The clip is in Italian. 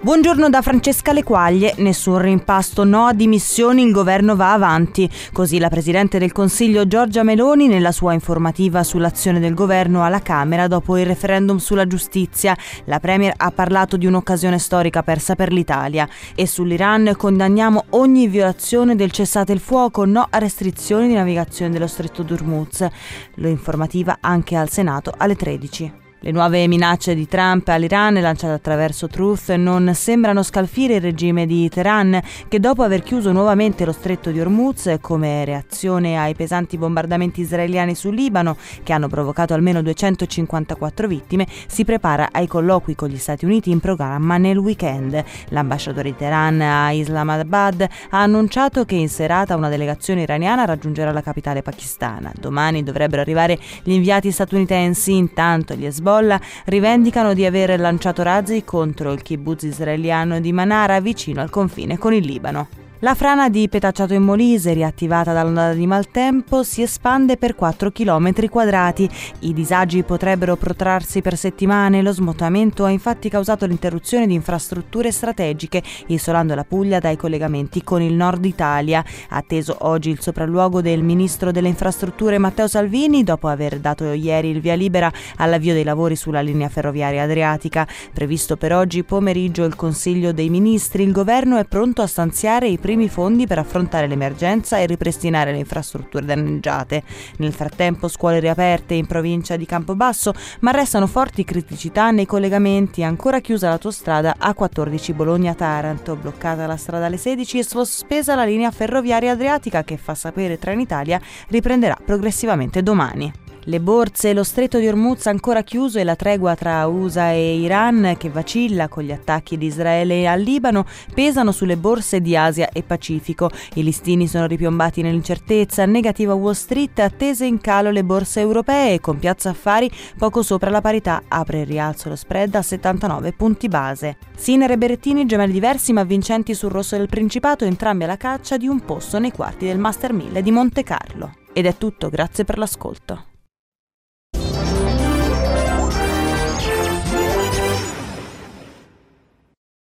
Buongiorno da Francesca Lequaglie, nessun rimpasto, no a dimissioni, il governo va avanti. Così la Presidente del Consiglio Giorgia Meloni nella sua informativa sull'azione del governo alla Camera dopo il referendum sulla giustizia. La Premier ha parlato di un'occasione storica persa per l'Italia e sull'Iran condanniamo ogni violazione del cessate il fuoco, no a restrizioni di navigazione dello Stretto d'Ormuz. L'informativa anche al Senato alle 13. Le nuove minacce di Trump all'Iran lanciate attraverso Truth non sembrano scalfire il regime di Teheran, che dopo aver chiuso nuovamente lo stretto di Hormuz come reazione ai pesanti bombardamenti israeliani sul Libano, che hanno provocato almeno 254 vittime, si prepara ai colloqui con gli Stati Uniti in programma nel weekend. L'ambasciatore di Teheran a Islamabad ha annunciato che in serata una delegazione iraniana raggiungerà la capitale pakistana. Domani dovrebbero arrivare gli inviati statunitensi, intanto gli Hezbollah rivendicano di aver lanciato razzi contro il kibbutz israeliano di Manara vicino al confine con il Libano. La frana di Petacciato in Molise, riattivata dall'ondata di maltempo, si espande per 4 km quadrati. I disagi potrebbero protrarsi per settimane. Lo smottamento ha infatti causato l'interruzione di infrastrutture strategiche, isolando la Puglia dai collegamenti con il nord Italia. Atteso oggi il sopralluogo del ministro delle infrastrutture Matteo Salvini, dopo aver dato ieri il via libera all'avvio dei lavori sulla linea ferroviaria adriatica. Previsto per oggi pomeriggio il Consiglio dei Ministri, il governo è pronto a stanziare i primi fondi per affrontare l'emergenza e ripristinare le infrastrutture danneggiate. Nel frattempo scuole riaperte in provincia di Campobasso, ma restano forti criticità nei collegamenti. Ancora chiusa l'autostrada A14 Bologna-Taranto, bloccata la strada alle 16 e sospesa la linea ferroviaria adriatica che, fa sapere Trenitalia, riprenderà progressivamente domani. Le borse, lo stretto di Hormuz ancora chiuso e la tregua tra USA e Iran, che vacilla con gli attacchi di Israele al Libano, pesano sulle borse di Asia e Pacifico. I listini sono ripiombati nell'incertezza, negativa Wall Street, attese in calo le borse europee, con Piazza Affari poco sopra la parità, apre il rialzo lo spread a 79 punti base. Sinner e Berrettini, gemelli diversi ma vincenti sul rosso del Principato, entrambi alla caccia di un posto nei quarti del Master 1000 di Monte Carlo. Ed è tutto, grazie per l'ascolto.